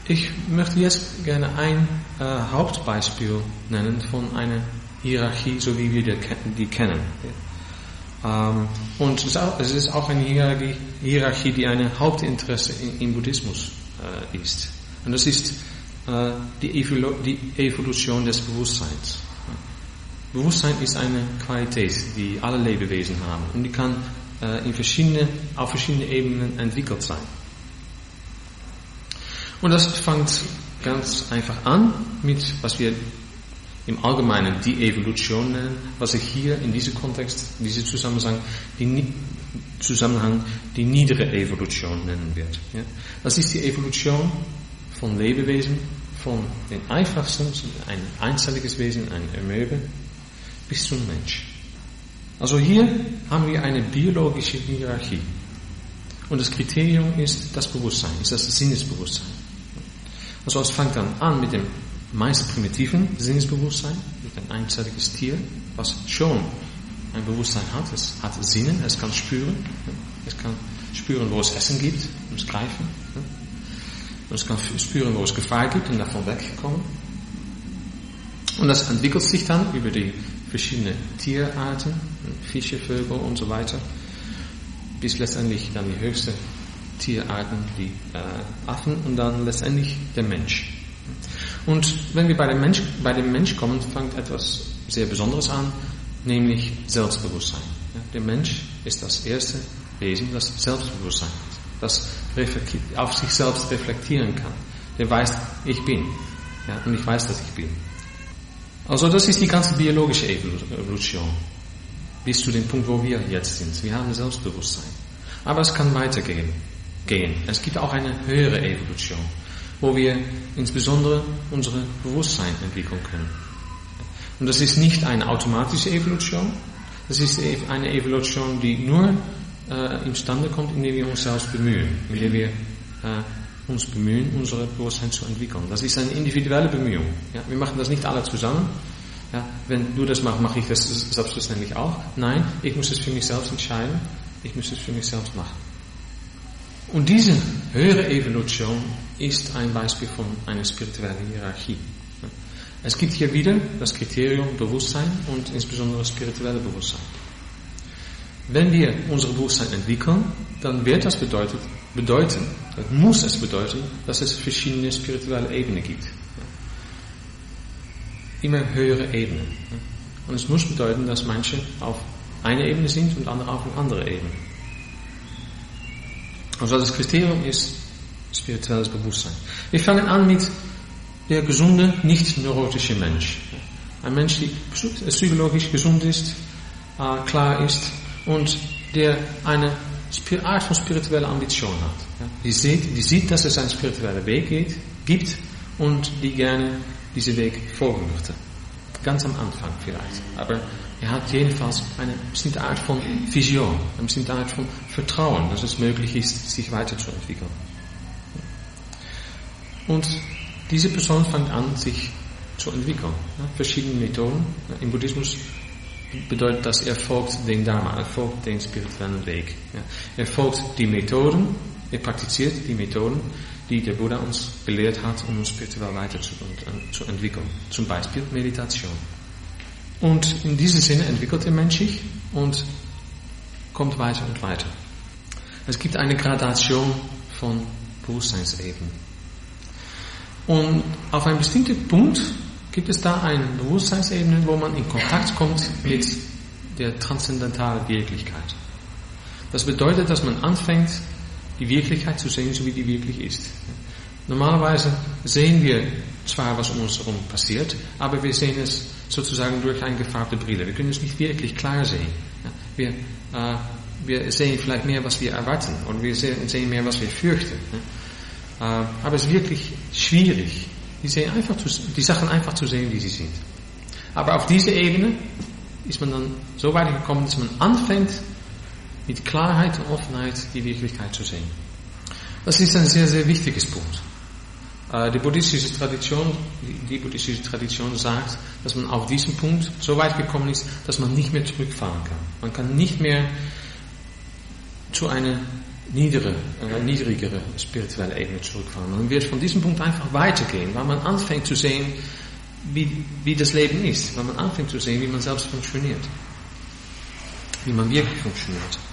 Ich möchte jetzt gerne ein Hauptbeispiel nennen von einer Hierarchie, so wie wir die kennen. Und es ist auch eine Hierarchie, die ein Hauptinteresse im Buddhismus ist. Und das ist die Evolution des Bewusstseins. Bewusstsein ist eine Qualität, die alle Lebewesen haben. Und die kann auf verschiedene Ebenen entwickelt sein. Und das fängt ganz einfach an mit, was wir im Allgemeinen die Evolution nennen, was ich hier in diesem Kontext, diesem Zusammenhang, die niedere Evolution nennen wird. Ja? Das ist die Evolution von Lebewesen, von den einfachsten, ein einzelliges Wesen, ein Amöbe, bis zum Mensch. Also hier haben wir eine biologische Hierarchie. Und das Kriterium ist das Bewusstsein, ist das Sinnesbewusstsein. Also es fängt dann an mit dem meist primitiven Sinnesbewusstsein, mit ein einzelliges Tier, was schon ein Bewusstsein hat. Es hat Sinnen, es kann spüren. Es kann spüren, wo es Essen gibt, es greifen. Und es kann spüren, wo es Gefahr gibt und davon wegkommen. Und das entwickelt sich dann über die verschiedenen Tierarten, Fische, Vögel und so weiter, bis letztendlich dann die höchste Tierarten, die Affen und dann letztendlich der Mensch. Und wenn wir bei dem Mensch kommen, fängt etwas sehr Besonderes an, nämlich Selbstbewusstsein. Ja, der Mensch ist das erste Wesen, das Selbstbewusstsein hat, das auf sich selbst reflektieren kann. Der weiß, ich bin. Ja, und ich weiß, dass ich bin. Also das ist die ganze biologische Evolution. Bis zu dem Punkt, wo wir jetzt sind. Wir haben Selbstbewusstsein. Aber es kann weitergehen. Es gibt auch eine höhere Evolution, wo wir insbesondere unser Bewusstsein entwickeln können. Und das ist nicht eine automatische Evolution, das ist eine Evolution, die nur imstande kommt, indem wir uns selbst bemühen, indem wir uns bemühen, unser Bewusstsein zu entwickeln. Das ist eine individuelle Bemühung. Ja, wir machen das nicht alle zusammen. Ja, wenn du das machst, mache ich das selbstverständlich auch. Nein, ich muss es für mich selbst entscheiden, ich muss es für mich selbst machen. Und diese höhere Evolution ist ein Beispiel von einer spirituellen Hierarchie. Es gibt hier wieder das Kriterium Bewusstsein und insbesondere spirituelle Bewusstsein. Wenn wir unser Bewusstsein entwickeln, dann wird das muss es bedeuten, dass es verschiedene spirituelle Ebenen gibt. Immer höhere Ebenen. Und es muss bedeuten, dass manche auf einer Ebene sind und andere auf einer anderen Ebene. Also das Kriterium ist spirituelles Bewusstsein. Wir fangen an mit der gesunde, nicht neurotische Mensch. Ein Mensch, der psychologisch gesund ist, klar ist und der eine Art von spiritueller Ambition hat. Die sieht, dass es einen spirituellen Weg gibt und die gerne diesen Weg folgen möchte. Ganz am Anfang vielleicht. Aber er hat jedenfalls eine bestimmte Art von Vision, eine bestimmte Art von Vertrauen, dass es möglich ist, sich weiterzuentwickeln. Und diese Person fängt an, sich zu entwickeln. Verschiedene Methoden. Im Buddhismus bedeutet das, er folgt den Dharma, er folgt den spirituellen Weg. Er folgt die Methoden, er praktiziert die Methoden, die der Buddha uns belehrt hat, um uns spirituell weiterzuentwickeln. Zum Beispiel Meditation. Und in diesem Sinne entwickelt der Mensch sich und kommt weiter und weiter. Es gibt eine Gradation von Bewusstseinsebenen. Und auf einen bestimmten Punkt gibt es da eine Bewusstseinsebene, wo man in Kontakt kommt mit der transzendentalen Wirklichkeit. Das bedeutet, dass man anfängt, die Wirklichkeit zu sehen, so wie die wirklich ist. Normalerweise sehen wir zwar, was um uns herum passiert, aber wir sehen es sozusagen durch eine gefärbte Brille. Wir können es nicht wirklich klar sehen. Wir sehen vielleicht mehr, was wir erwarten, oder wir sehen mehr, was wir fürchten. Aber es ist wirklich schwierig, die Sachen einfach zu sehen, wie sie sind. Aber auf dieser Ebene ist man dann so weit gekommen, dass man anfängt, mit Klarheit und Offenheit die Wirklichkeit zu sehen. Das ist ein sehr, sehr wichtiges Punkt. Die buddhistische Tradition sagt, dass man auf diesem Punkt so weit gekommen ist, dass man nicht mehr zurückfahren kann. Man kann nicht mehr zu einer niedrigere spirituelle Ebene zurückfahren. Man wird von diesem Punkt einfach weitergehen, weil man anfängt zu sehen, wie das Leben ist, weil man anfängt zu sehen, wie man selbst funktioniert, wie man wirklich funktioniert.